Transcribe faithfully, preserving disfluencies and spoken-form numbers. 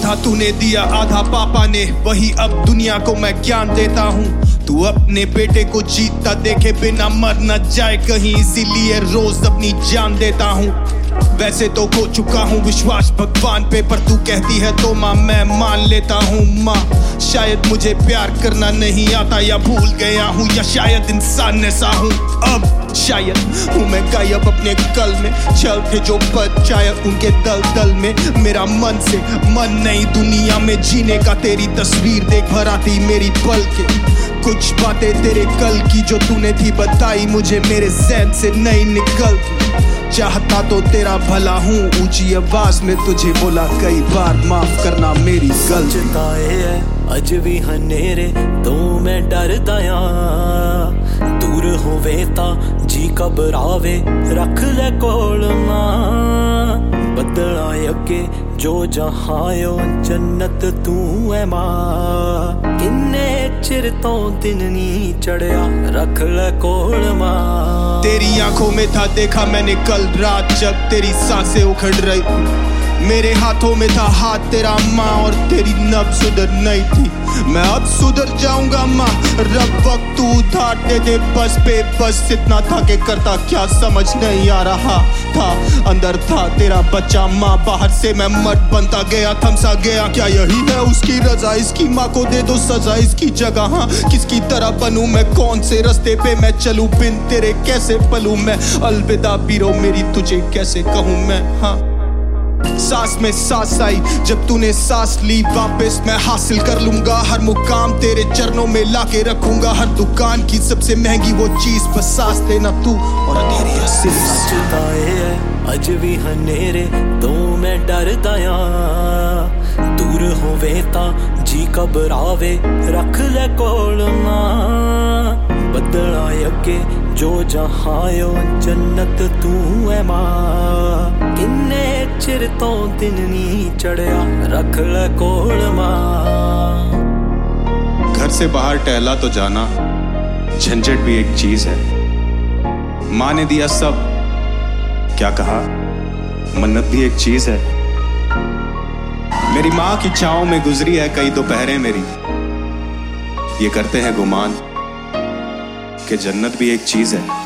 आधा तूने दिया आधा पापा ने, वही अब दुनिया को मैं ज्ञान देता हूँ। तू अपने बेटे को जीतता देखे बिना मर न जाए कहीं, इसीलिए रोज अपनी जान देता हूँ। वैसे तो खो चुका हूँ विश्वास भगवान पे, पर तू कहती है तो माँ मैं मान लेता हूँ। माँ शायद मुझे प्यार करना नहीं आता, या भूल गया हूँ, या शायद इंसान ऐसा हूँ। अब शायद हूँ मैं गायब अपने कल में, चल थे जो बचाए उनके दल दल में। मेरा मन से मन नहीं दुनिया में जीने का, तेरी तस्वीर देख भर आती मेरी पल के। कुछ बातें तेरे कल की जो तूने थी बताई मुझे, मेरे ज़हन से नहीं निकलती। चाहता तो तेरा भला हूँ, ऊंची आवाज में तुझे बोला कई बार, माफ करना मेरी गलती है। अज भी हनेरे तो मैं डरदा आ, दूर होवे ता जी घबरावे रख ले कोल मां। बदला अगे जो जहायो जन्नत तू है मां, किन्ने चिर तो दिन नी चढ़िया रख ले कोल मां। तेरी आंखों में था देखा मैंने कल रात जब तेरी सांसें उखड़ रही थी, मेरे हाथों में था हाथ तेरा माँ, और तेरी नब्ज सुधर नहीं थी। मैं अब सुधर जाऊंगा माँ, रब वक्त तू उधार दे दे बस पे, बस इतना था कि करता क्या समझ नहीं आ रहा था। अंदर था तेरा बच्चा माँ, बाहर से मैं मर्द बनता गया थमसा गया। क्या यही है उसकी रजा, इसकी माँ को दे दो सजा इसकी जगह। हाँ किसकी तरह बनूं मैं, कौन से रास्ते पे मैं चलूं, बिन तेरे कैसे पलूं मैं। अलविदा पीरो मेरी तुझे कैसे कहूँ मैं। हाँ सांस में सांस आई जब तूने सांस ली वापस, मैं हासिल कर लूंगा हर मुकाम तेरे चरणों में लाके रखूंगा। हर दुकान की सबसे महंगी वो चीज बस सांस देना तू और तेरी असीस। अज भी हनेरे तो मैं डरदा आ, दूर होवे ता जी घबरावे रख ले कोल मां। बदला अगे जो जहायो जन्नत तू है मां, किन्ने चिर तो दिन नी चढ़िया रख ले कोल मां। घर से बाहर टहला तो जाना, झंझट भी एक चीज है। माँ ने दिया सब, क्या कहा मन्नत भी एक चीज है। मेरी माँ की छाँव में गुजरी है कई दोपहरें मेरी, ये करते हैं गुमान कि जन्नत भी एक चीज है।